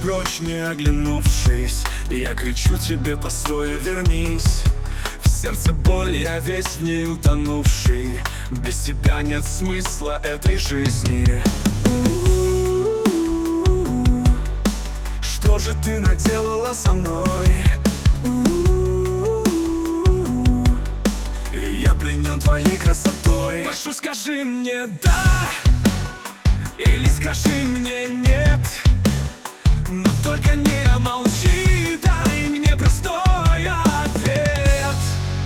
прочь, не оглянувшись. Я кричу тебе, постой, вернись. В сердце боль, я весь в ней утонувший. Без тебя нет смысла этой жизни. Что же ты наделала со мной? Я пленен твоей красотой. Прошу, скажи мне да, или скажи мне нет. Но только не молчи, дай мне простой ответ.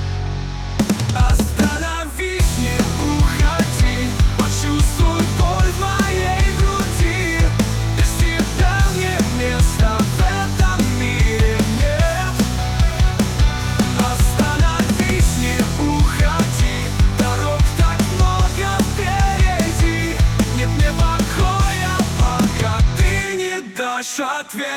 Остановись, не уходи, почувствуй боль в моей груди. Без тебя мне места в этом мире нет. Остановись, не уходи, дорог так много впереди. Нет мне покоя, пока ты не дашь ответ.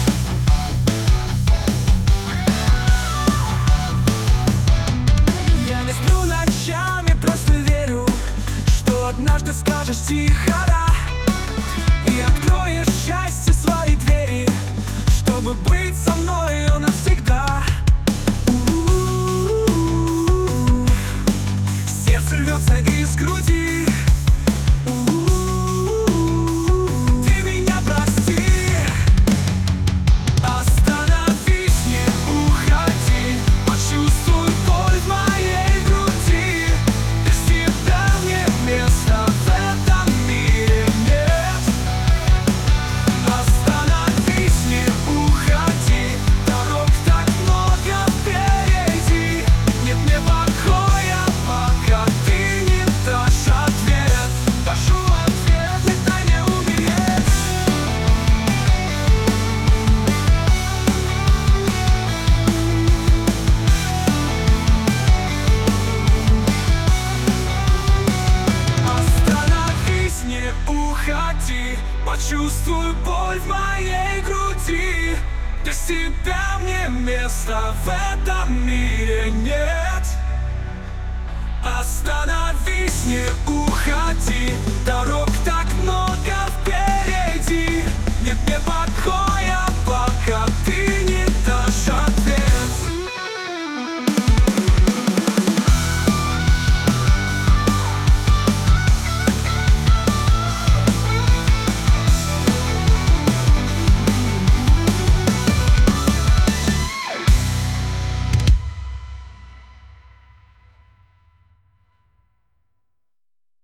Я не сплю ночами, просто верю, что однажды скажешь тихо да, и откроешь счастье свои двери, чтобы быть со мною навсегда. Сердце рвется из груди. Ты меня прости. Остановись, не уходи, почувствуй боль в моей груди. Без тебя мне места в этом мире нет. Остановись, не уходи, дорог так много впереди. Нет мне покоя, пока ты не дашь ответ. Прошу ответ, не дай мне умереть. Остановись, не уходи, почувствуй боль в моей груди. Без тебя мне места в этом мире нет. Остановись, не уходи, дорог так